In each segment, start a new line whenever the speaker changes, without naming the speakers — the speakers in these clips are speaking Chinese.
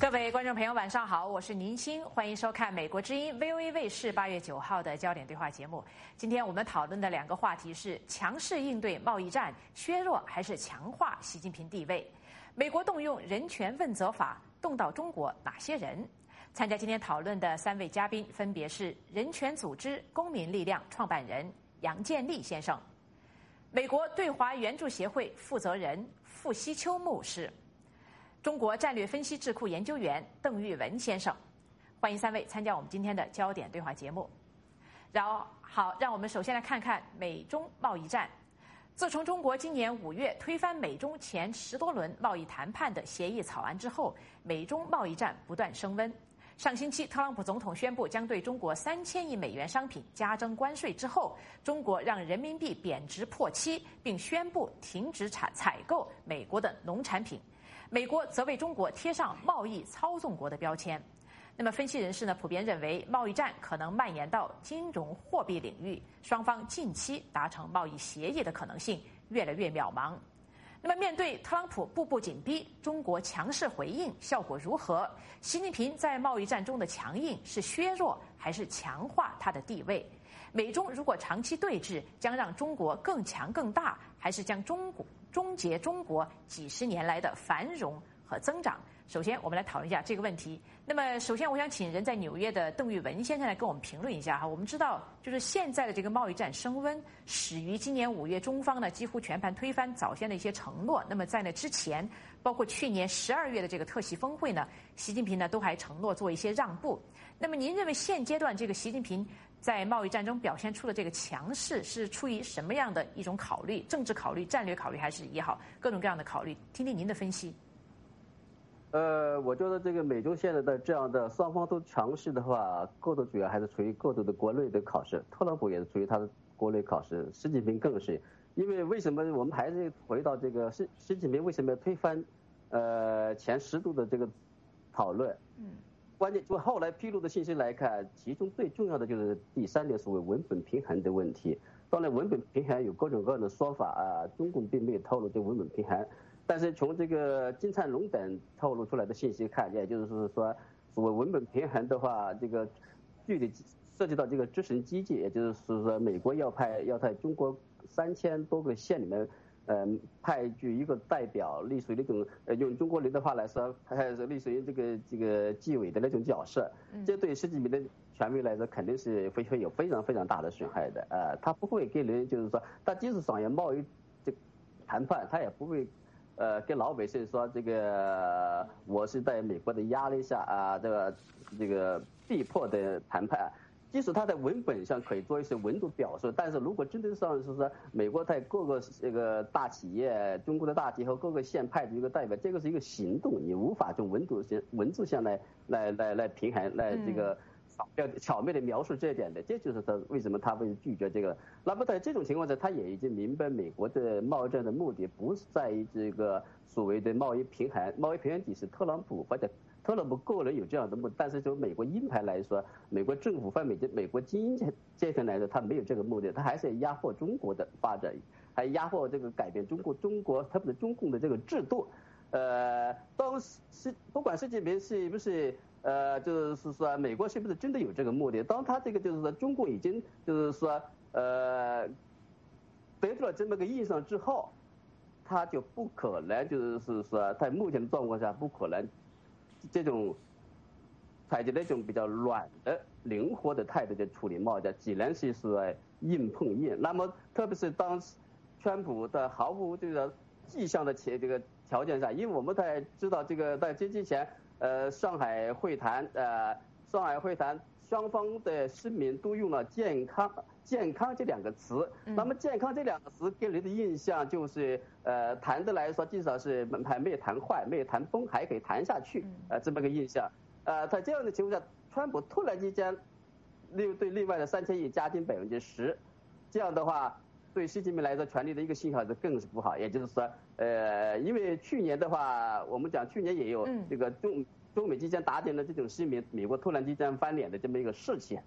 各位观众朋友，晚上好，我是宁鑫，欢迎收看美国之音 VOA 卫视8月9号的焦点对话节目。今天我们讨论的两个话题是：强势应对贸易战，削弱还是强化习近平地位？美国动用人权问责法，动到中国哪些人？参加今天讨论的3位嘉宾分别是人权组织公民力量创办人杨建立先生，美国对华援助协会负责人傅希秋牧师，中国战略分析智库研究员邓玉文先生。欢迎3位参加我们今天的焦点对话节目。让我们首先来看看美中贸易战。自从中国今年5月推翻美中前10多轮贸易谈判的协议草案之后，美中贸易战不断升温。上星期，特朗普总统宣布将对中国3000亿美元商品加征关税之后，中国让人民币贬值破7，并宣布停止采购美国的农产品。美国则为中国贴上贸易操纵国的标签。那么分析人士呢，普遍认为贸易战可能蔓延到金融货币领域，双方近期达成贸易协议的可能性越来越渺茫。那么面对特朗普步步紧逼，中国强势回应效果如何？习近平在贸易战中的强硬是削弱还是强化他的地位？美中如果长期对峙，将让中国更强更大，还是将终结中国几十年来的繁荣和增长？首先，我们来讨论一下这个问题。那么，首先我想请人在纽约的邓玉文先生来跟我们评论一下哈。我们知道，就是现在的这个贸易战升温，始于今年5月，中方呢几乎全盘推翻早先的一些承诺。那么在那之前，包括去年12月的这个特席峰会呢，习近平呢都还承诺做一些让步。那么您认为现阶段这个习近平在贸易战中表现出的这个强势，是出于什么样的一种考虑？政治考虑、战略考虑，还是也好，各种各样的考虑？听听您的分析。
我觉得这个美中现在的这样的双方都强势的话，过度主要还是处于过度的国内的考试。特朗普也是处于他的国内考试，习近平更是。因为为什么我们还是回到这个习近平为什么要推翻前10度的这个讨论？关键就后来披露的信息来看，其中最重要的就是第3点，所谓文本平衡的问题。当然，文本平衡有各种各样的说法啊，中共并没有透露这文本平衡。但是从这个金灿荣等透露出来的信息看，也就是说，所谓文本平衡的话，这个具体涉及到这个执行机制，也就是说，美国要在中国3000多个县里面，派举一个代表，类似于那种用中国人的话来说，还是类似于这个纪委的那种角色。这对习近平的权威来说，肯定是会有非常非常大的损害的。他不会给人就是说，他即使商业贸易这谈判，他也不会。跟老百姓说这个我是在美国的压力下啊，这个逼迫的谈判，即使他在文本上可以做一些文字表述，但是如果真的上是说美国在各个这个大企业、中国的大企业和各个县派的一个代表，这个是一个行动，你无法从文字上来平衡，来这个巧妙的描述这一点的，这就是他为什么他会拒绝这个。那么在这种情况下，他也已经明白美国的贸易战的目的不是在于这个所谓的贸易平衡，贸易平衡只是特朗普或者特朗普个人有这样的目的，但是就美国鹰派来说，美国政府和美国精英阶层来说，他没有这个目的，他还是要压迫中国的发展，还压迫这个改变中国特别是中共的这个制度。不管习近平是不是就是说美国是不是真的有这个目的？当他这个就是说中共已经就是说得出了这么个印象之后，他就不可能就是说在目前的状况下不可能这种采取那种比较软的灵活的态度去处理贸易战，只能是说硬碰硬。那么特别是当川普的毫无这个迹象的这个条件下，因为我们在知道这个在这之前上海会谈双方的声明都用了健康这2个词。那么健康这2个词给人的印象就是谈的来说至少是还没有谈坏，没有谈崩，还可以谈下去这么个印象。在这样的情况下，川普突然之间对另外的3000亿加征10%，这样的话对习近平来说权力的一个信号是更是不好。也就是说因为去年的话，我们讲去年也有这个中美之间达成的这种声明，美国突然之间翻脸的这么一个事情。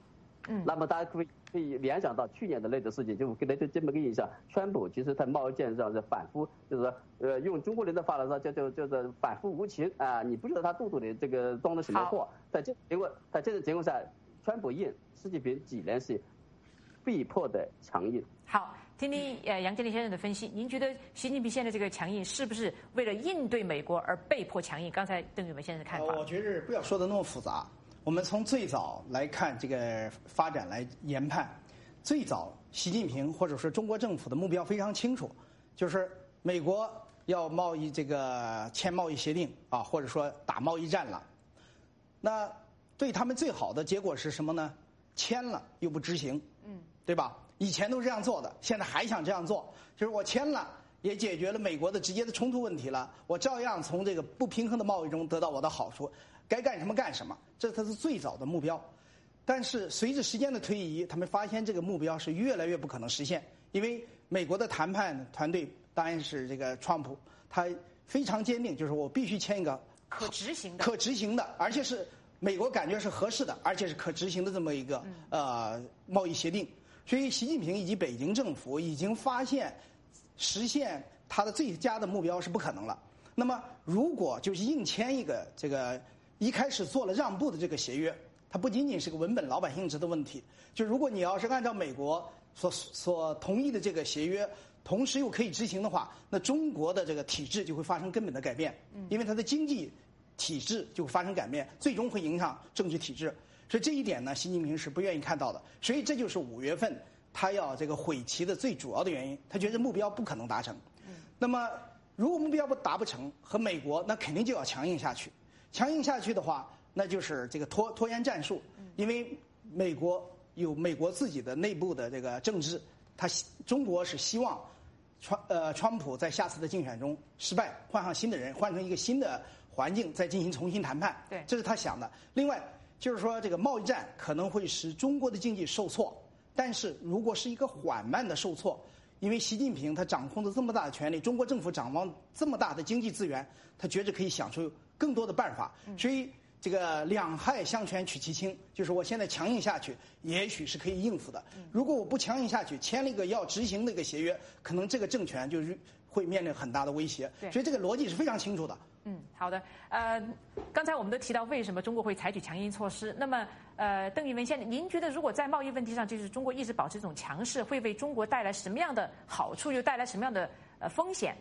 那么大家可以联想到去年的那个事情，就给大家这么个印象。川普其实在贸易战上是反复，就是说，用中国人的话来说，叫反复无情啊！你不知道他肚子里这个装的什么货。在这种情况下，川普硬，习近平几年是被迫的强硬。
好，听听杨建立先生的分析，您觉得习近平现在这个强硬是不是为了应对美国而被迫强硬？刚才邓玉文先生的看法。
我觉得不要说的那么复杂。我们从最早来看这个发展来研判，最早习近平或者说中国政府的目标非常清楚，就是美国要签贸易协定啊，或者说打贸易战了。那对他们最好的结果是什么呢？签了又不执行，对吧？以前都是这样做的，现在还想这样做，就是我签了也解决了美国的直接的冲突问题了，我照样从这个不平衡的贸易中得到我的好处，该干什么干什么，这才是最早的目标。但是随着时间的推移，他们发现这个目标是越来越不可能实现，因为美国的谈判团队当然是这个川普，他非常坚定，就是我必须签一个
可执行的，
而且是美国感觉是合适的，而且是可执行的这么一个贸易协定。所以习近平以及北京政府已经发现，实现他的最佳的目标是不可能了。那么如果就是硬签一个这个一开始做了让步的这个协约，它不仅仅是个文本老百姓值的问题，就如果你要是按照美国所同意的这个协约，同时又可以执行的话，那中国的这个体制就会发生根本的改变，因为它的经济体制就会发生改变，最终会影响政治体制。所以这一点呢，习近平是不愿意看到的。所以这就是5月份他要这个毁棋的最主要的原因，他觉得目标不可能达成。那么如果目标达不成，和美国那肯定就要强硬下去。强硬下去的话，那就是这个拖延战术，因为美国有美国自己的内部的这个政治，中国是希望川普在下次的竞选中失败，换上新的人，换成一个新的环境，再进行重新谈判。
对，
这是他想的。另外就是说，这个贸易战可能会使中国的经济受挫，但是如果是一个缓慢的受挫，因为习近平他掌控着这么大的权力，中国政府掌握这么大的经济资源，他觉着可以想出更多的办法，所以这个两害相权取其轻，就是我现在强硬下去，也许是可以应付的。如果我不强硬下去，签了一个要执行的一个协约，可能这个政权就是会面临很大的威胁。所以这个逻辑是非常清楚的。
好的。刚才我们都提到为什么中国会采取强硬措施。那么，邓玉文先生，您觉得如果在贸易问题上，就是中国一直保持这种强势，会为中国带来什么样的好处，又带来什么样的风险？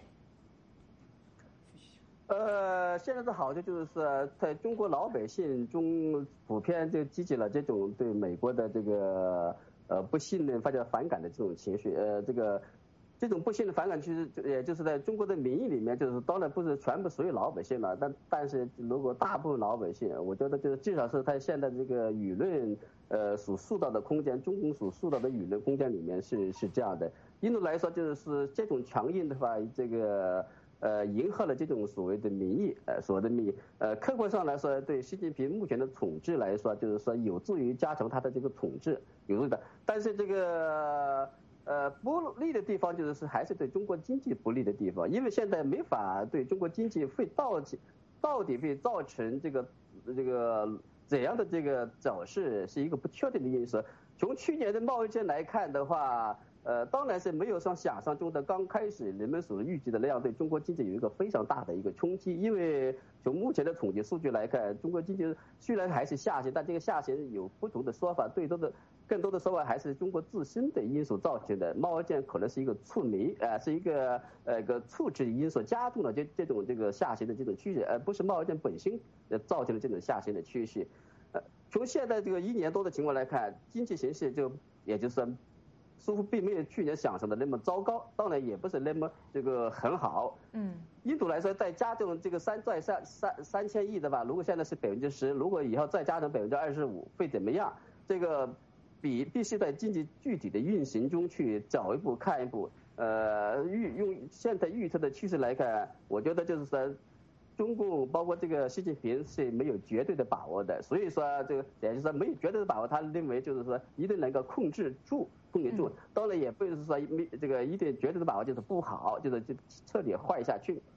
现在的好处就是说，在中国老百姓中普遍就激起了这种对美国的这个不信任或者反感的这种情绪。这种不信任反感，其实也就是在中国的民意里面，就是当然不是全部所有老百姓了，但是如果大部分老百姓，我觉得就是至少是他现在这个舆论所塑造的空间，中共所塑造的舆论空间里面是这样的。印度来说，就是这种强硬的话，这个迎合了这种所谓的民意，所谓的民意，客观上来说，对习近平目前的统治来说，就是说有助于加强他的这个统治，有助的。但是这个不利的地方就是还是对中国经济不利的地方，因为现在没法对中国经济会到底会造成这个怎样的这个走势，是一个不确定的因素。从去年的贸易战来看的话，当然是没有像想象中的刚开始人们所预计的那样对中国经济有一个非常大的一个冲击。因为从目前的统计数据来看，中国经济虽然还是下行，但这个下行有不同的说法，更多的说法还是中国自身的因素造成的。贸易战可能是一个触媒，是一个促制因素，加重了这种下行的这种趋势，而不是贸易战本身造成的这种下行的趋势。从现在这个1年多的情况来看，经济形势也就是说似乎并没有去年想象的那么糟糕，当然也不是那么很好。印度来说，再加重这个3000亿的吧，如果现在是10%，如果以后再加成25%，会怎么样？这个必须在经济具体的运行中去走一步看一步。用现在预测的趋势来看，我觉得就是说，中共包括这个习近平是没有绝对的把握的，所以说也就是说没有绝对的把握，他认为就是说一定能够控制住。当然也不是说一定绝对的把握就是不好，就彻底坏下去。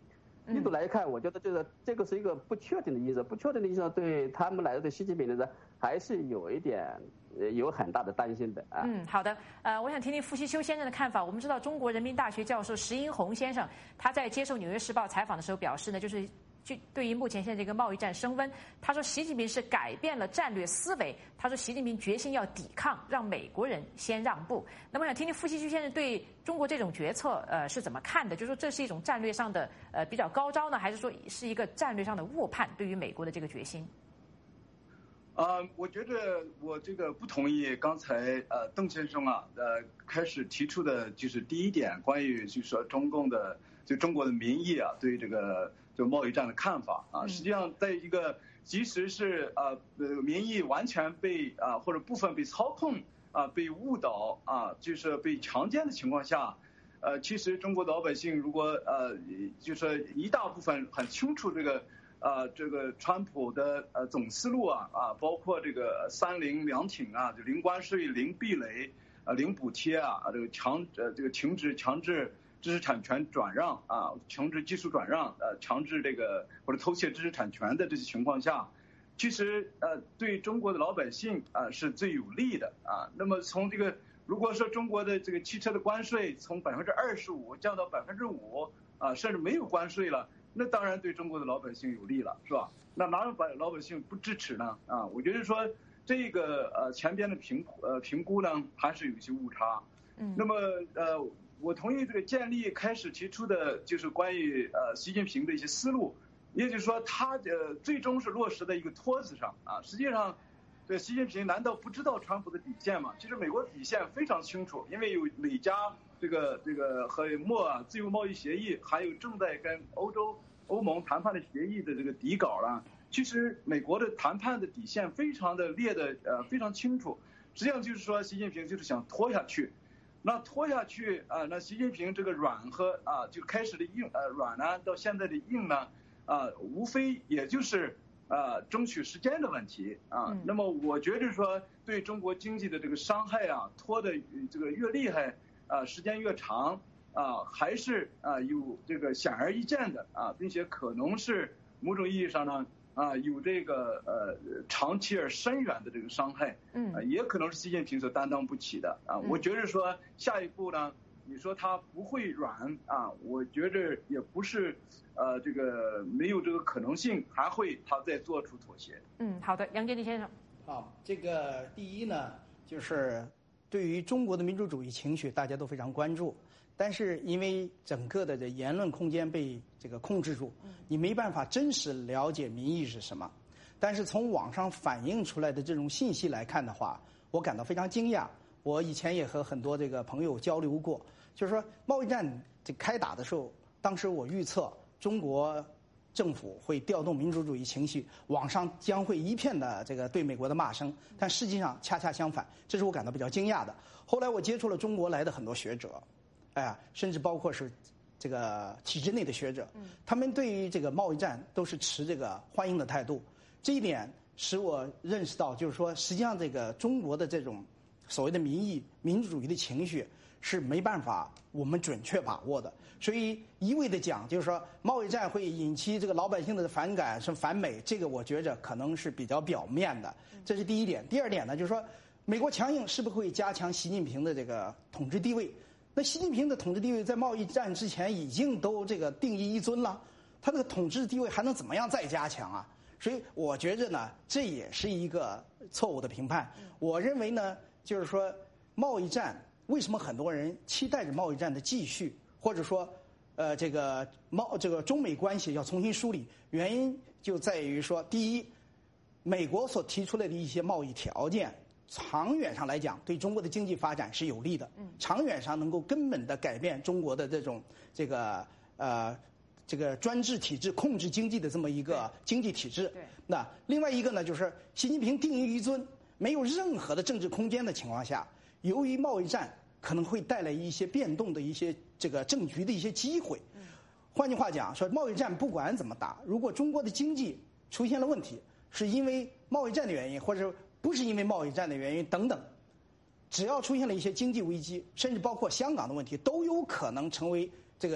印度来看，我觉得这个是一个不确定的因素，不确定的因素对他们来说，对习近平来说还是有很大的担心的啊。
好的，我想听听傅希修先生的看法。我们知道中国人民大学教授石英红先生他在接受《纽约时报》采访的时候表示呢，就对于目前现在这个贸易战升温，他说习近平是改变了战略思维，他说习近平决心要抵抗，让美国人先让步。那么我想听听傅希修先生对中国这种决策是怎么看的？就是说这是一种战略上的比较高招呢，还是说是一个战略上的误判对于美国的这个决心？
我觉得我这个不同意刚才邓先生开始提出的就是第一点，关于就是说中国的民意对这个就贸易战的看法实际上在一个即使是民意完全被或者部分被操控被误导就是被强奸的情况下，其实中国的老百姓如果就是一大部分很清楚这个川普的总思路包括这个3零2挺就零关税、零壁垒、零补贴这个停止强制知识产权转让强制技术转让强制这个或者偷窃知识产权的这些情况下，其实对中国的老百姓是最有利的那么从这个如果说中国的这个汽车的关税从25%降到5%甚至没有关税了，那当然对中国的老百姓有利了，是吧？那哪有把老百姓不支持呢？我觉得说这个前边的评估呢还是有一些误差。那么我同意这个建立开始提出的就是关于习近平的一些思路，也就是说他最终是落实在一个托子上实际上，对习近平难道不知道川普的底线吗？其实美国底线非常清楚，因为有美加这个和自由贸易协议，还有正在跟欧盟谈判的协议的这个底稿了。其实美国的谈判的底线非常的列的非常清楚，实际上就是说习近平就是想拖下去。那拖下去那习近平这个软和就开始的硬软呢，到现在的硬呢无非也就是争取时间的问题那么我觉得说对中国经济的这个伤害拖的这个越厉害时间越长还是有这个显而易见的并且可能是某种意义上呢有这个长期而深远的这个伤害也可能是习近平所担当不起的我觉得说下一步呢，你说他不会软我觉得也不是这个没有这个可能性，还会他再做出妥协。
好的，杨洁篪先生。
好，这个第一呢，就是对于中国的民主主义情绪，大家都非常关注。但是因为整个的这言论空间被这个控制住，你没办法真实了解民意是什么。但是从网上反映出来的这种信息来看的话，我感到非常惊讶。我以前也和很多这个朋友交流过，就是说贸易战这开打的时候，当时我预测中国政府会调动民主主义情绪，网上将会一片的这个对美国的骂声，但实际上恰恰相反，这是我感到比较惊讶的。后来我接触了中国来的很多学者，甚至包括是这个体制内的学者，他们对于这个贸易战都是持这个欢迎的态度。这一点使我认识到，就是说，实际上这个中国的这种所谓的民意、民主主义的情绪是没办法我们准确把握的。所以一味的讲，就是说贸易战会引起这个老百姓的反感，是反美，这个我觉着可能是比较表面的。这是第一点。第二点呢，就是说美国强硬是不是会加强习近平的这个统治地位？那习近平的统治地位在贸易战之前已经都这个定义一尊了，他这个统治地位还能怎么样再加强啊？所以我觉着呢，这也是一个错误的评判。我认为呢，就是说贸易战为什么很多人期待着贸易战的继续，或者说这个中美关系要重新梳理，原因就在于说，第一，美国所提出来的一些贸易条件，长远上来讲对中国的经济发展是有利的，长远上能够根本的改变中国的这种这个专制体制控制经济的这么一个经济体制。那另外一个呢，就是习近平定于一尊，没有任何的政治空间的情况下，由于贸易战可能会带来一些变动的一些这个政局的一些机会。换句话讲，说贸易战不管怎么打，如果中国的经济出现了问题，是因为贸易战的原因，或者不是因为贸易战的原因等等，只要出现了一些经济危机，甚至包括香港的问题，都有可能成为这个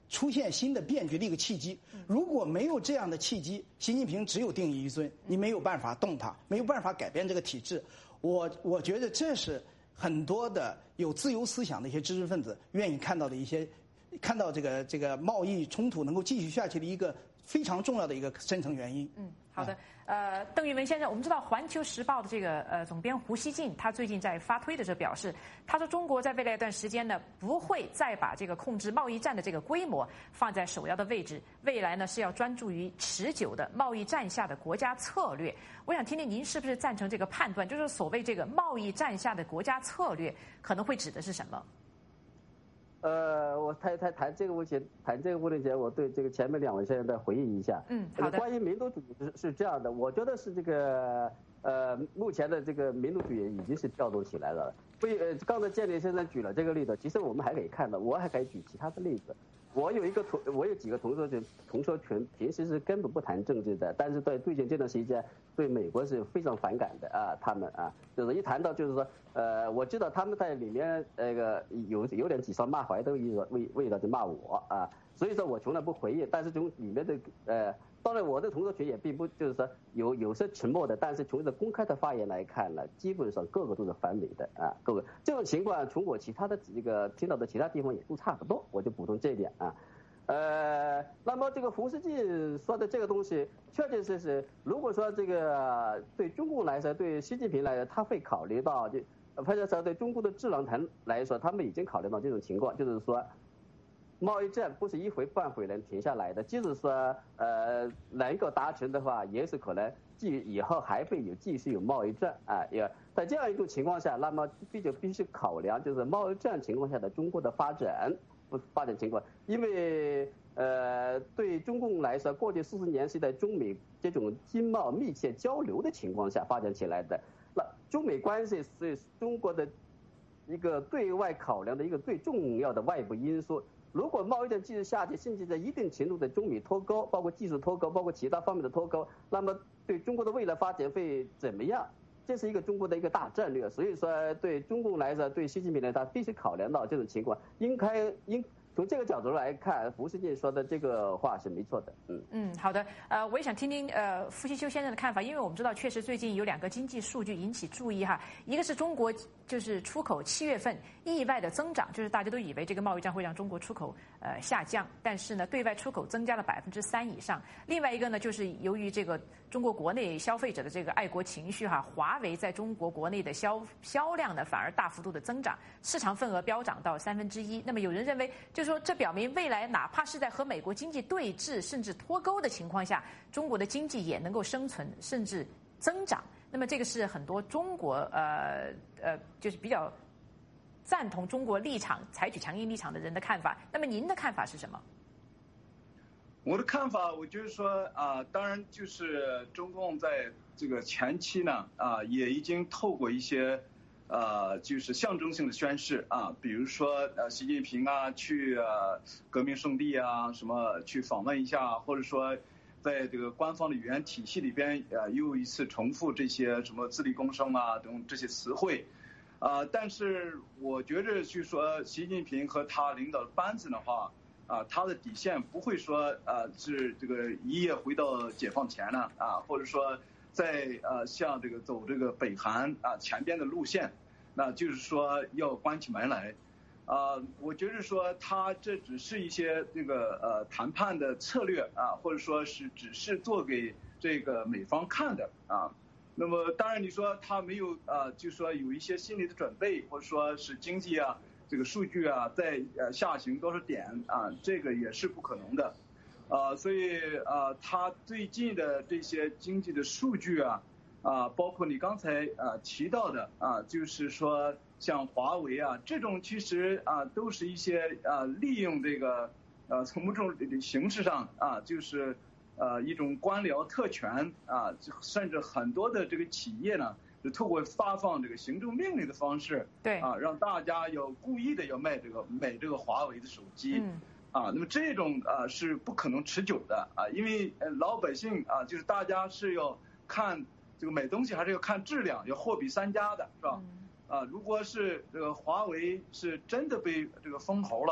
出现新的变局的一个契机。如果没有这样的契机，习近平只有定于一尊，你没有办法动他，没有办法改变这个体制。我觉得这是很多的有自由思想的一些知识分子愿意看到的一些，看到这个贸易冲突能够继续下去的一个非常重要的一个深层原因。
好的。邓玉文先生，我们知道《环球时报》的这个总编胡锡进，他最近在发推的时候表示，他说中国在未来一段时间呢，不会再把这个控制贸易战的这个规模放在首要的位置，未来呢是要专注于持久的贸易战下的国家策略。我想听听您是不是赞成这个判断，就是所谓这个贸易战下的国家策略可能会指的是什么？
我谈这个问题前，我对这个前面2位先生再回应一下。
好的。
关于民族主义是这样的，我觉得是这个目前的这个民族主义已经是调动起来了。刚才建立先生举了这个例子，其实我们还可以看到，我还可以举其他的例子。我有几个同学群，平时是根本不谈政治的，但是对最近这段时间对美国是非常反感的啊，他们啊，就是一谈到就是说，我知道他们在里面那个有点指桑骂槐的味道就骂我啊，所以说我从来不回应，但是从里面的当然我的同学群也并不就是说有些沉默的，但是从这公开的发言来看呢，基本上个个都是反美的啊，各个这种情况从我其他的这个听到的其他地方也都差不多，我就补充这一点啊。那么这个胡锡进说的这个东西，确确实实，如果说这个对中共来说，对习近平来说，他会考虑到或者说对中国的智囊团来说，他们已经考虑到这种情况，就是说。贸易战不是一回半回能停下来的，即使说能够达成的话，也是可能以后还会继续有贸易战啊。也在这样一种情况下，那么必须考量就是贸易战情况下的中国的发展情况，因为对中共来说，过去40年是在中美这种经贸密切交流的情况下发展起来的。那中美关系是中国的一个对外考量的一个最重要的外部因素。如果贸易战继续下去，甚至在一定程度的中美脱钩，包括技术脱钩，包括其他方面的脱钩，那么对中国的未来发展会怎么样？这是一个中国的一个大战略。所以说，对中共来说，对习近平来说，他必须考量到这种情况，应从这个角度来看，胡锡进说的这个话是没错的。
好的。我也想听听傅希修先生的看法，因为我们知道，确实最近有2个经济数据引起注意哈，一个是中国就是出口7月份意外的增长，就是大家都以为这个贸易战会让中国出口下降，但是呢，对外出口增加了3%以上。另外一个呢，就是由于这个中国国内消费者的这个爱国情绪哈，华为在中国国内的销量呢反而大幅度的增长，市场份额飙涨到1/3。那么有人认为，就是说这表明未来哪怕是在和美国经济对峙甚至脱钩的情况下，中国的经济也能够生存甚至增长。那么这个是很多中国就是比较赞同中国立场、采取强硬立场的人的看法。那么您的看法是什么？
我的看法，我就是说当然就是中共在这个前期呢也已经透过一些就是象征性的宣示比如说习近平去革命圣地什么去访问一下，或者说在这个官方的语言体系里边又一次重复这些什么自力更生等这些词汇但是我觉得就是说习近平和他领导的班子的话他的底线不会说是这个一夜回到解放前了或者说在像这个走这个北韩前边的路线，那就是说要关起门来我觉得说他这只是一些这个谈判的策略或者说是只是做给这个美方看的那么当然你说他没有就是说有一些心理的准备，或者说是经济这个数据在下行多少点这个也是不可能的所以他最近的这些经济的数据包括你刚才提到的就是说像华为这种其实都是一些利用这个从某种形式上就是一种官僚特权甚至很多的这个企业呢就透过发放这个行政命令的方式
对
让大家要故意的要买这个华为的手机那么这种是不可能持久的因为老百姓就是大家是要看这个买东西还是要看质量，要货比三家的是吧如果是这个华为是真的被这个封喉了，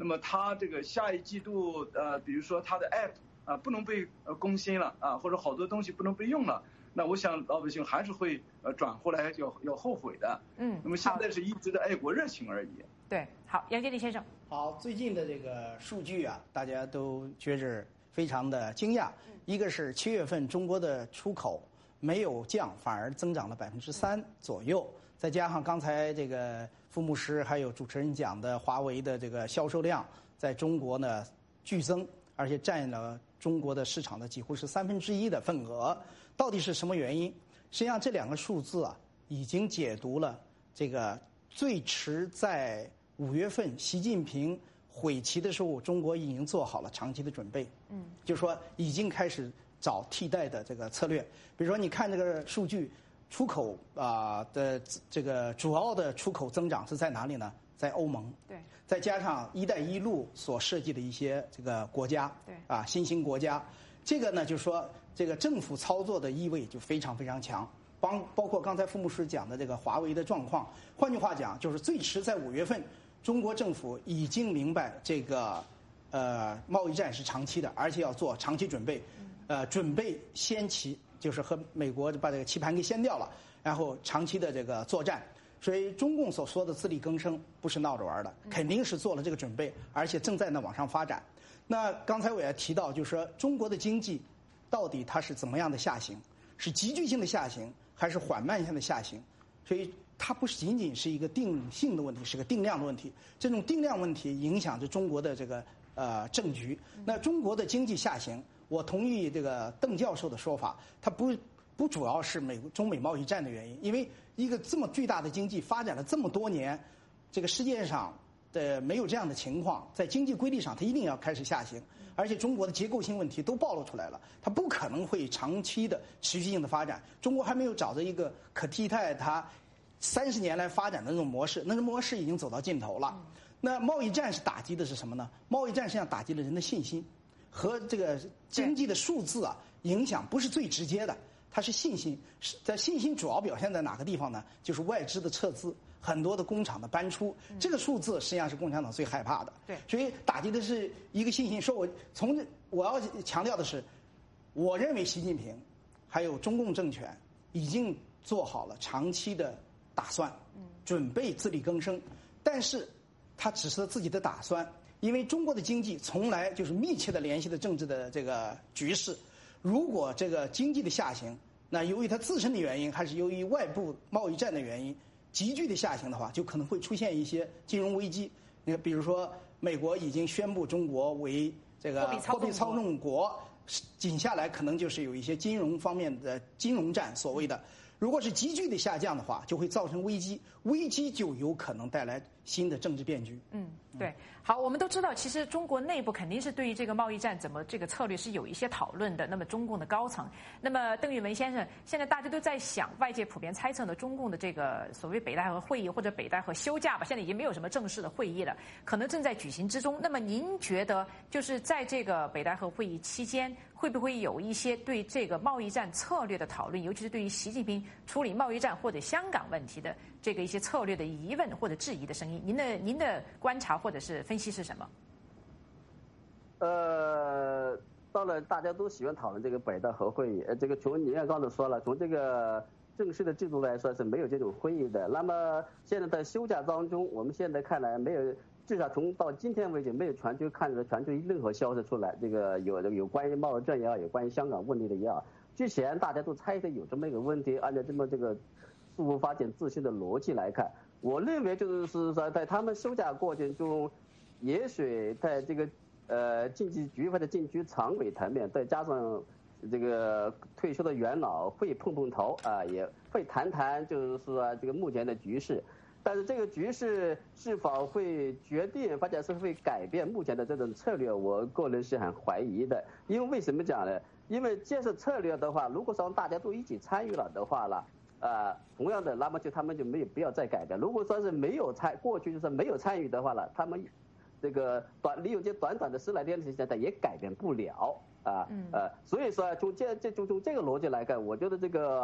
那么它这个下一季度比如说它的 app 不能被更新了或者好多东西不能被用了，那我想老百姓还是会转过来要后悔的。那么现在是一直的爱国热情而已。
对，好，杨建立先生。
好，最近的这个数据大家都觉着非常的惊讶。一个是7月份中国的出口没有降，反而增长了3%左右，再加上刚才这个傅牧师还有主持人讲的华为的这个销售量在中国呢剧增，而且占了中国的市场的几乎是1/3的份额。到底是什么原因？实际上这两个数字已经解读了这个最迟在5月份习近平会期的时候，中国已经做好了长期的准备。就是说已经开始找替代的这个策略。比如说你看这个数据，出口的这个主要的出口增长是在哪里呢？在欧盟。
对。
再加上“一带一路”所涉及的一些这个国家。
对。
新兴国家，这个呢就是说这个政府操作的意味就非常非常强。包括刚才傅牧师讲的这个华为的状况，换句话讲，就是最迟在5月份，中国政府已经明白这个贸易战是长期的，而且要做长期准备，准备先期就是和美国把这个棋盘给掀掉了，然后长期的这个作战。所以中共所说的自力更生不是闹着玩的，肯定是做了这个准备，而且正在呢往上发展。那刚才我也提到，就是说中国的经济到底它是怎么样的下行？是急剧性的下行，还是缓慢性的下行？所以它不仅仅是一个定性的问题，是个定量的问题。这种定量问题影响着中国的这个政局。那中国的经济下行，我同意这个邓教授的说法，它不主要是中美贸易战的原因，因为一个这么巨大的经济发展了这么多年，这个世界上的没有这样的情况，在经济规律上它一定要开始下行。而且中国的结构性问题都暴露出来了，它不可能会长期的持续性的发展。中国还没有找到一个可替代它30年来发展的那种模式，那种模式已经走到尽头了。那贸易战是打击的是什么呢？贸易战实际上打击了人的信心，和这个经济的数字影响不是最直接的，它是信心。在信心主要表现在哪个地方呢？就是外资的撤资。很多的工厂的搬出，这个数字实际上是共产党最害怕的。
对，
所以打击的是一个信心。说我要强调的是，我认为习近平还有中共政权已经做好了长期的打算，准备自力更生。但是，他只是自己的打算，因为中国的经济从来就是密切的联系的政治的这个局势。如果这个经济的下行，那由于它自身的原因，还是由于外部贸易战的原因，急剧的下行的话，就可能会出现一些金融危机。你看，比如说，美国已经宣布中国为这个货币操纵国，紧下来可能就是有一些金融方面的金融战，所谓的。如果是急剧的下降的话，就会造成危机，危机就有可能带来新的政治变局。
对。好，我们都知道，其实中国内部肯定是对于这个贸易战怎么这个策略是有一些讨论的。那么中共的高层，那么邓玉文先生，现在大家都在想，外界普遍猜测呢，中共的这个所谓北戴河会议或者北戴河休假吧，现在已经没有什么正式的会议了，可能正在举行之中。那么您觉得，就是在这个北戴河会议期间，会不会有一些对这个贸易战策略的讨论，尤其是对于习近平处理贸易战或者香港问题的这个一些策略的疑问或者质疑的声音？您的观察或者是分析是什么？
当然大家都喜欢讨论这个北戴河会议。这个从您也刚才说了，从这个正式的制度来说是没有这种会议的。那么现在在休假当中，我们现在看来没有，至少从到今天为止没有传出任何消息出来。这个有关于贸易战也好，有关于香港问题的也好，之前大家都猜测有这么一个问题，按照这个事物发展自身的逻辑来看，我认为就是说在他们休假过程中，也许在这个经济局或者经济局常委层面，再加上这个退休的元老会碰头也会谈就是说这个目前的局势。但是这个局势是否会决定或者是会改变目前的这种策略，我个人是很怀疑的。因为什么讲呢？因为建设策略的话，如果说大家都一起参与了的话了，同样的，那么他们就没有必要再改变。如果说是过去就是没有参与的话了，他们这个利用这短的10来天的时间，他也改变不了所以说从这个逻辑来看，我觉得这个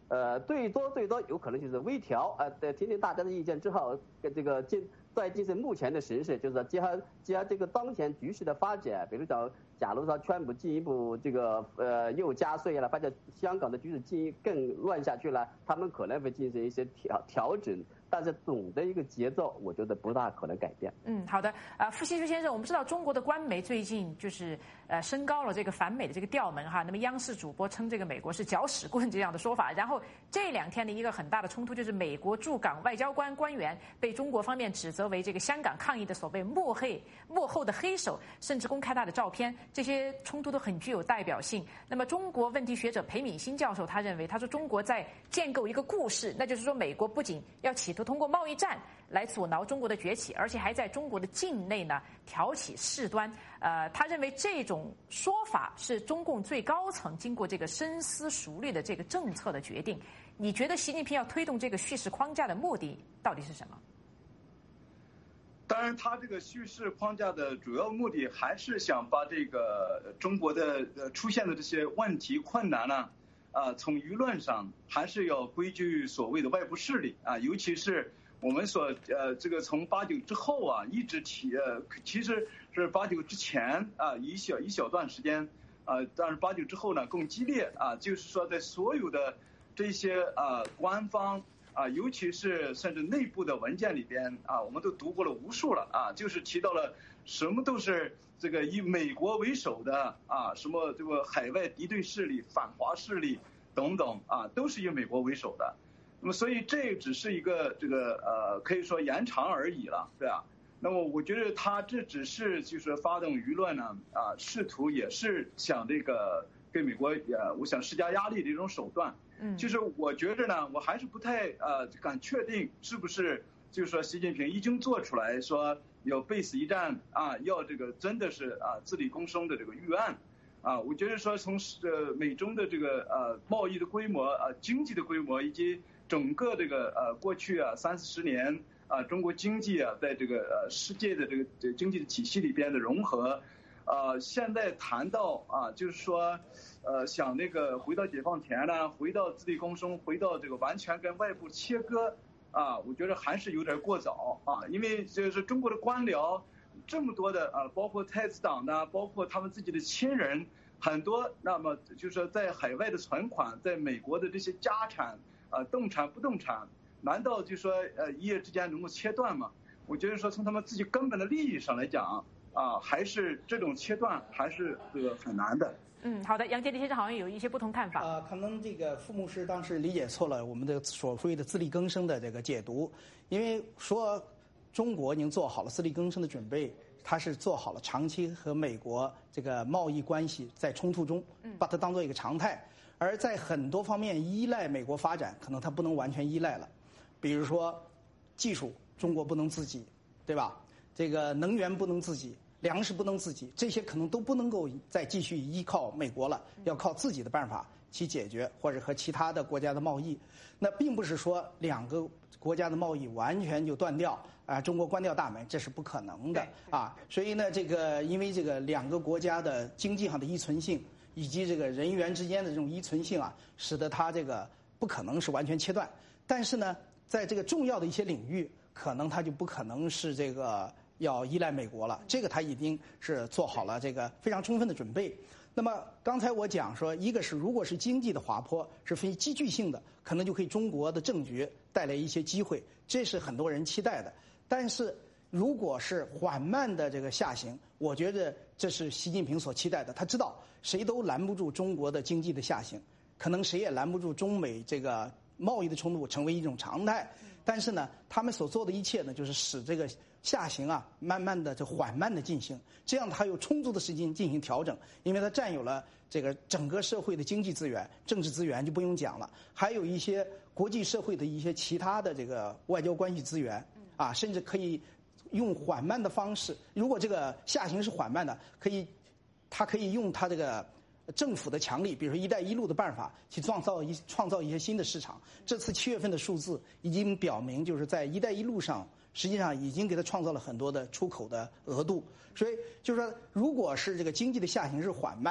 最多有可能就是微调，听听大家的意见之后，这个再进行目前的形势，就是结合这个当前局势的发展，比如讲，假如说川普进一步这个又加税了，发现香港的局势更乱下去了，他们可能会进行一些调整。但是总的一个节奏，我觉得不大可能改变。
好的。傅希修先生，我们知道中国的官媒最近就是升高了这个反美的这个调门哈。那么央视主播称这个美国是搅屎棍这样的说法。然后这2天的一个很大的冲突就是美国驻港外交官员被中国方面指责为这个香港抗议的所谓幕后的黑手，甚至公开他的照片。这些冲突都很具有代表性。那么中国问题学者裴敏欣教授他认为，他说中国在建构一个故事，那就是说美国不仅要企图通过贸易战来阻挠中国的崛起，而且还在中国的境内呢挑起事端。他认为这种说法是中共最高层经过这个深思熟虑的这个政策的决定。你觉得习近平要推动这个叙事框架的目的到底是什么？
当然，他这个叙事框架的主要目的还是想把这个中国的出现的这些问题困难呢，从舆论上还是要归咎于所谓的外部势力啊，尤其是我们所这个从89之后啊，一直其实是89之前啊一小段时间但是89之后呢更激烈啊，就是说在所有的这些官方尤其是甚至内部的文件里边我们都读过了无数了就是提到了什么都是这个以美国为首的什么这个海外敌对势力、反华势力等等都是以美国为首的。那么所以这只是一个这个可以说延长而已了，对吧？那么我觉得他这只是就是发动舆论呢试图也是想这个对美国我想施加压力的一种手段。就是我觉着呢，我还是不太敢确定是不是就是说习近平已经做出来说要背死一战要这个真的是自力更生的这个预案我觉得说从美中的这个贸易的规模经济的规模以及整个这个过去30-40年中国经济在这个世界的这个经济的体系里边的融合现在谈到就是说想那个回到解放前呢，回到自力更生，回到这个完全跟外部切割我觉得还是有点过早因为就是中国的官僚这么多的包括太子党的，包括他们自己的亲人很多，那么就是说在海外的存款，在美国的这些家产动产不动产，难道就说一夜之间能够切断吗？我觉得说从他们自己根本的利益上来讲还是这种切断还是很难的。
好的，杨洁篪先生好像有一些不同看法。
可能这个傅牧师当时理解错了我们的所谓的自力更生的这个解读，因为说中国已经做好了自力更生的准备，它是做好了长期和美国这个贸易关系在冲突中，把它当做一个常态，而在很多方面依赖美国发展，可能它不能完全依赖了，比如说技术，中国不能自己，对吧？这个能源不能自己。粮食不能自己，这些可能都不能够再继续依靠美国了，要靠自己的办法去解决，或者和其他的国家的贸易。那并不是说2个国家的贸易完全就断掉中国关掉大门，这是不可能的所以呢，这个因为这个2个国家的经济上的依存性，以及这个人员之间的这种依存性使得它这个不可能是完全切断。但是呢，在这个重要的一些领域，可能它就不可能是这个要依赖美国了，这个他已经是做好了这个非常充分的准备。那么刚才我讲说，一个是如果是经济的滑坡是非积聚性的，可能就可以中国的政局带来一些机会，这是很多人期待的。但是如果是缓慢的这个下行，我觉得这是习近平所期待的。他知道谁都拦不住中国的经济的下行，可能谁也拦不住中美这个贸易的冲突成为一种常态。但是呢，他们所做的一切呢，就是使这个下行慢慢的缓慢的进行，这样他有充足的时间进行调整，因为他占有了这个整个社会的经济资源、政治资源就不用讲了，还有一些国际社会的一些其他的这个外交关系资源甚至可以用缓慢的方式，如果这个下行是缓慢的，他可以用他这个政府的强力，比如说“一带一路”的办法，去创造一些新的市场。这次7月份的数字已经表明，就是在“一带一路”上，实际上已经给它创造了很多的出口的额度。所以就是说，如果是这个经济的下行是缓慢的，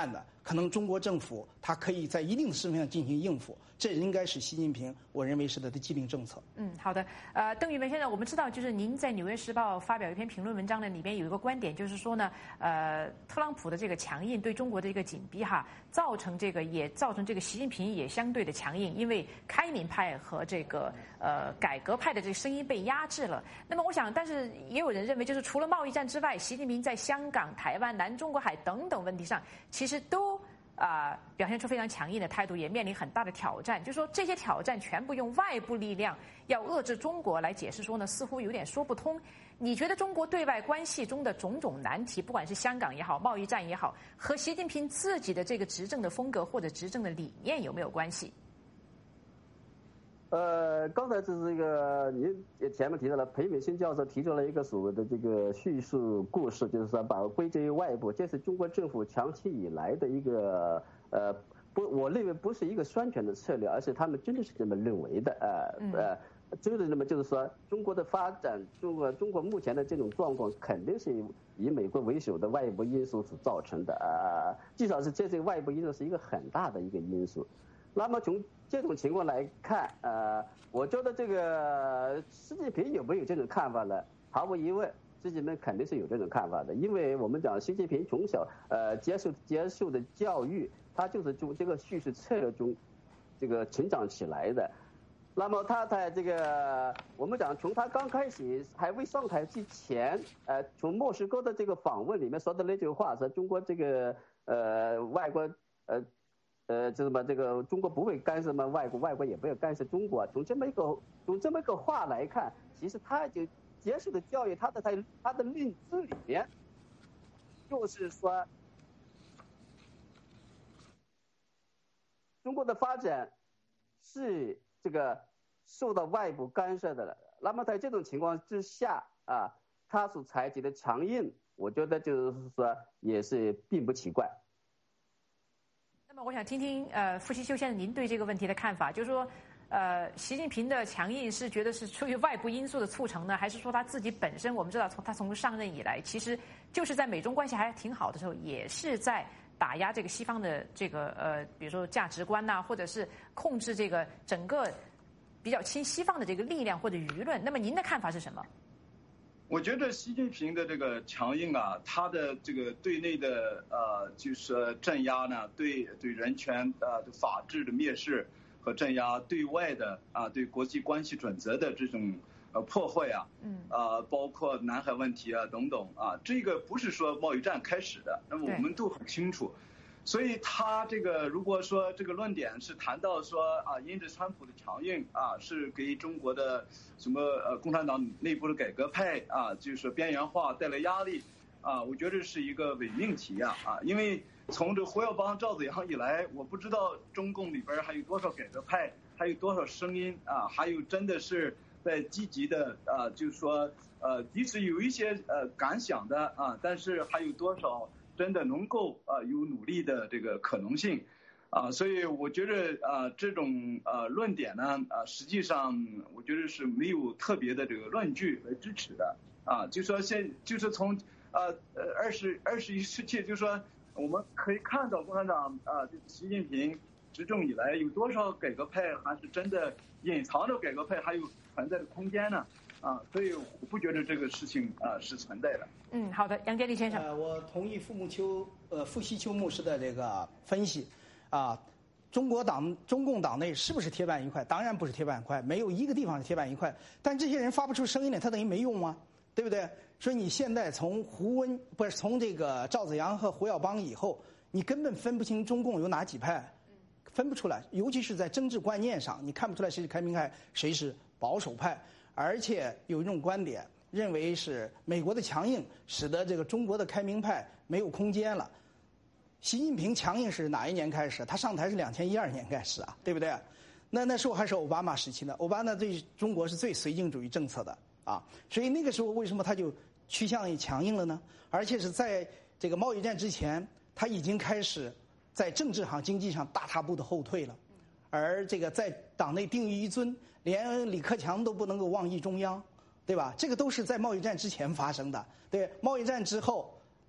可能中国政府它可以在一定的事情上进行应付，这应该是习近平我认为是他的既定政策。
好的。邓玉文先生，我们知道就是您在《纽约时报》发表一篇评论文章呢，里边有一个观点，就是说呢，特朗普的这个强硬对中国的一个紧逼造成这个习近平也相对的强硬，因为开明派和这个改革派的这个声音被压制了。那么我想，但是也有人认为，就是除了贸易战之外，习近平在香港、台湾、南中国海等等问题上，其实都表现出非常强硬的态度，也面临很大的挑战。就是说这些挑战全部用外部力量要遏制中国来解释说呢，似乎有点说不通。你觉得中国对外关系中的种种难题，不管是香港也好，贸易战也好，和习近平自己的这个执政的风格或者执政的理念有没有关系？
刚才这是一个您前面提到了，裴美新教授提出了一个所谓的这个叙述故事，就是说把归结于外部，这是中国政府长期以来的一个我认为不是一个宣传的策略，而是他们真的是这么认为的。就是那么就是说，中国的发展，中国目前的这种状况，肯定是以美国为首的外部因素所造成的。至少是这个外部因素是一个很大的一个因素。那么从这种情况来看，我觉得这个习近平有没有这种看法呢？毫无疑问，习近平肯定是有这种看法的，因为我们讲习近平从小接受的教育，他就是从这个叙事策略中这个成长起来的。那么他在这个我们讲从他刚开始还未上台之前，从莫斯科的这个访问里面说的那句话，说中国这个外国就是嘛，这个中国不会干涉嘛外国，外国也不要干涉中国。从这么一个话来看，其实他就接受的教育，他的认知里面，就是说，中国的发展是这个受到外部干涉的了。那么在这种情况之下他所采取的强硬，我觉得就是说也是并不奇怪。
那么我想听听傅希修先生您对这个问题的看法，就是说习近平的强硬是觉得是出于外部因素的促成呢，还是说他自己本身，我们知道他从上任以来，其实就是在美中关系还挺好的时候，也是在打压这个西方的这个比如说价值观或者是控制这个整个比较亲西方的这个力量或者舆论。那么您的看法是什么？
我觉得习近平的这个强硬他的这个对内的就是镇压呢，对人权法治的蔑视和镇压，对外的对国际关系准则的这种破坏包括南海问题等等这个不是说贸易战开始的，那么我们都很清楚。所以他这个如果说这个论点是谈到说因着川普的强硬是给中国的什么共产党内部的改革派就是边缘化带来压力我觉得是一个伪命题因为从这胡耀邦、赵紫阳以来，我不知道中共里边还有多少改革派，还有多少声音还有真的是在积极的就是说即使有一些感想的但是还有多少真的能够有努力的这个可能性所以我觉得这种论点呢实际上我觉得是没有特别的这个论据来支持的就说就是从21世纪，就是说我们可以看到共产党习近平执政以来有多少改革派还是真的隐藏着改革派还有存在的空间呢所以我不觉得这个事情是存在的。
好的，杨洁篪先生。
我同意傅希秋牧师的这个分析中共党内是不是铁板一块？当然不是铁板一块，没有一个地方是铁板一块。但这些人发不出声音来，他等于没用吗？对不对？所以你现在从从这个赵紫阳和胡耀邦以后，你根本分不清中共有哪几派，分不出来。尤其是在政治观念上，你看不出来谁是开明派，谁是保守派。而且有一种观点认为是美国的强硬使得这个中国的开明派没有空间了。习近平强硬是哪一年开始？他上台是2012年开始对不对？那时候还是奥巴马时期呢。奥巴马对中国是最绥靖主义政策的所以那个时候为什么他就趋向于强硬了呢？而且是在这个贸易战之前，他已经开始在政治上、经济上大踏步的后退了。而这个在党内定于一尊，连李克强都不能够妄议中央，对吧？这个都是在贸易战之前发生的。对，贸易战之后，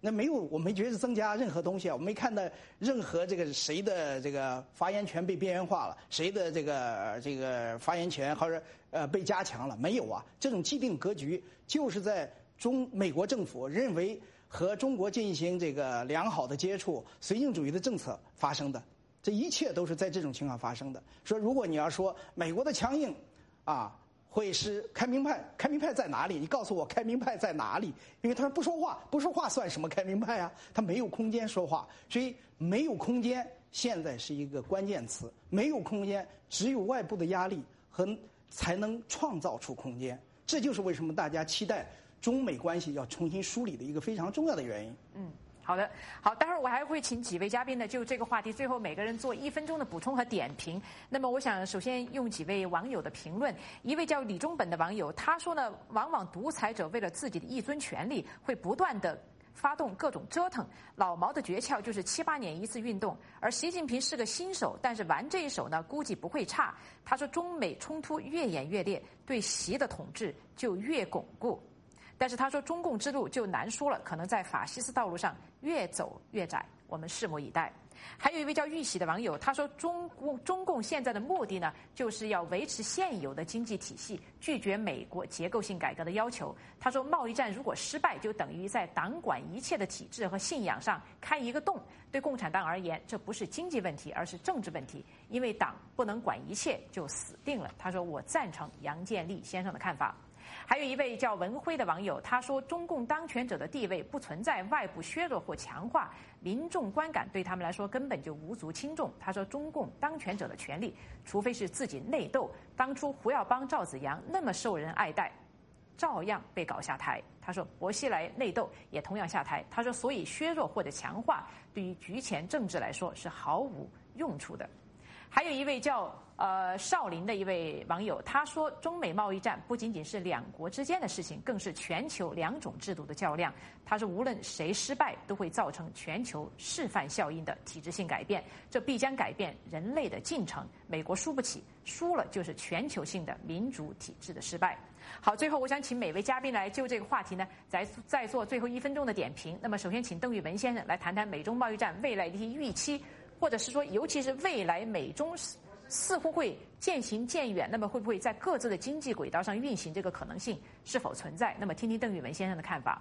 那没有，我没觉得增加任何东西啊，我没看到任何这个谁的这个发言权被边缘化了，谁的这个发言权或者被加强了，没有啊。这种既定格局就是在美国政府认为和中国进行这个良好的接触、绥靖主义的政策发生的，这一切都是在这种情况发生的。说如果你要说美国的强硬啊。会是开明派？开明派在哪里？你告诉我开明派在哪里？因为他说不说话，不说话算什么开明派啊？他没有空间说话，所以没有空间现在是一个关键词。没有空间，只有外部的压力才能创造出空间。这就是为什么大家期待中美关系要重新梳理的一个非常重要的原因。
好的，好，待会儿我还会请几位嘉宾呢，就这个话题，最后每个人做1分钟的补充和点评。那么，我想首先用几位网友的评论。一位叫李中本的网友，他说呢，往往独裁者为了自己的一尊权力，会不断的发动各种折腾。老毛的诀窍就是7、8年一次运动，而习近平是个新手，但是玩这一手呢，估计不会差。他说，中美冲突越演越烈，对习的统治就越巩固。但是他说，中共之路就难说了，可能在法西斯道路上越走越窄，我们拭目以待。还有一位叫玉玺的网友，他说中共现在的目的呢，就是要维持现有的经济体系，拒绝美国结构性改革的要求。他说，贸易战如果失败，就等于在党管一切的体制和信仰上开一个洞。对共产党而言，这不是经济问题，而是政治问题，因为党不能管一切，就死定了。他说，我赞成杨建立先生的看法。还有一位叫文辉的网友，他说，中共当权者的地位不存在外部削弱或强化，民众观感对他们来说根本就无足轻重。他说，中共当权者的权力，除非是自己内斗，当初胡耀邦、赵紫阳那么受人爱戴，照样被搞下台。他说，薄熙来内斗也同样下台。他说，所以削弱或者强化对于局前政治来说是毫无用处的。还有一位叫少林的一位网友，他说，中美贸易战不仅仅是两国之间的事情，更是全球2种制度的较量。他说，无论谁失败，都会造成全球示范效应的体制性改变，这必将改变人类的进程。美国输不起，输了就是全球性的民主体制的失败。好，最后我想请每位嘉宾来就这个话题呢，再做最后1分钟的点评。那么，首先请邓玉文先生来谈谈美中贸易战未来的一些预期，或者是说，尤其是未来美中似乎会渐行渐远，那么会不会在各自的经济轨道上运行，这个可能性是否存在？那么听听邓玉文先生的看法。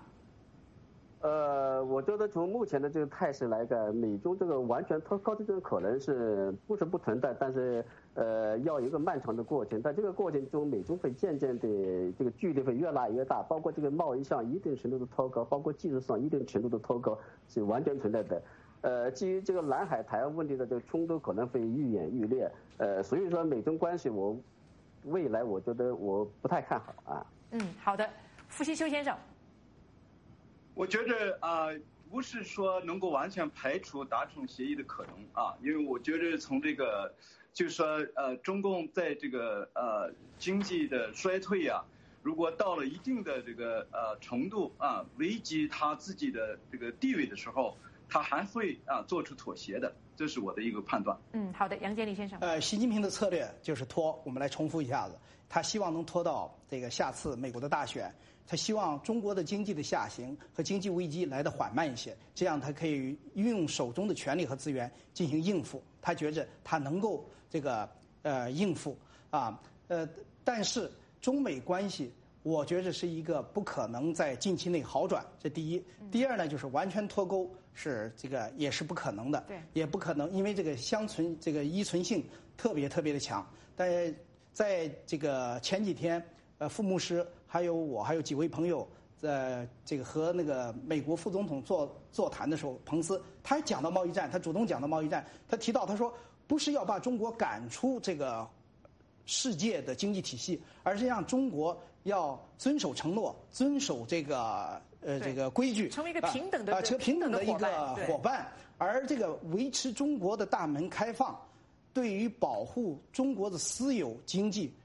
我觉得从目前的这个态势来看，美中这个完全脱钩的这个可能是不存在，但是要有一个漫长的过程。在这个过程中，美中会渐渐的这个距离会越拉越大，包括这个贸易上一定程度的脱钩，包括技术上一定程度的脱钩是完全存在的。基于这个南海台湾问题的这个冲突可能会愈演愈烈，所以说美中关系未来我觉得我不太看好啊。
好的，傅希秋先生。
我觉得不是说能够完全排除达成协议的可能啊，因为我觉得从这个就是说中共在这个经济的衰退啊，如果到了一定的这个程度啊，危及他自己的这个地位的时候，他还会做出妥协的，这是我的一个判断。
好的，杨建立先生。
习近平的策略就是拖，我们来重复一下子，他希望能拖到这个下次美国的大选，他希望中国的经济的下行和经济危机来得缓慢一些，这样他可以运用手中的权力和资源进行应付。他觉着他能够这个应付但是中美关系，我觉着是一个不可能在近期内好转，这第一。第二呢，就是完全脱钩是这个也是不可能的，
对，
也不可能，因为这个依存性特别的强。但是在这个前几天，傅牧师还有我还有几位朋友在这个和那个美国副总统座谈的时候，彭斯他还讲到贸易战，他主动讲到贸易战，他提到他说不是要把中国赶出这个世界的经济体系，而是让中国要遵守承诺，遵守这个规矩，
成为一个平等的
一个伙伴。而这个维持中国的大门开放，对于保护中国的私有经济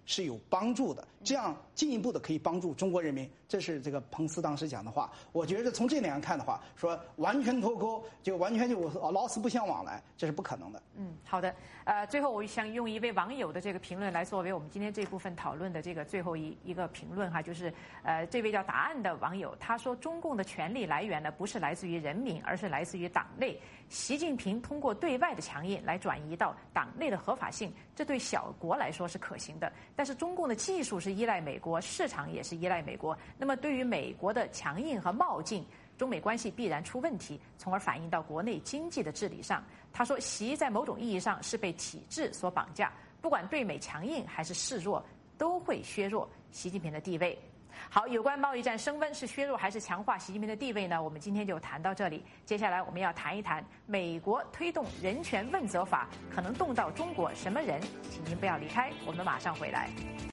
是有帮助的，这样进一步的可以帮助中国人民。这是这个彭斯当时讲的话。我觉得从这点上看的话，说完全脱钩就完全就老死不相往来，这是不可能的。
好的。最后我想用一位网友的这个评论来作为我们今天这部分讨论的这个最后一个评论哈，就是这位叫答案的网友，他说中共的权力来源呢不是来自于人民，而是来自于党内。习近平通过对外的强硬来转移到党内的合法性，这对小国来说是可行的。但是中共的技术是依赖美国，市场也是依赖美国。那么对于美国的强硬和冒进，中美关系必然出问题，从而反映到国内经济的治理上。他说，习在某种意义上是被体制所绑架，不管对美强硬还是示弱，都会削弱习近平的地位。好，有关贸易战升温是削弱还是强化习近平的地位呢？我们今天就谈到这里。接下来我们要谈一谈美国推动人权问责法可能动到中国什么人？请您不要离开，我们马上回来。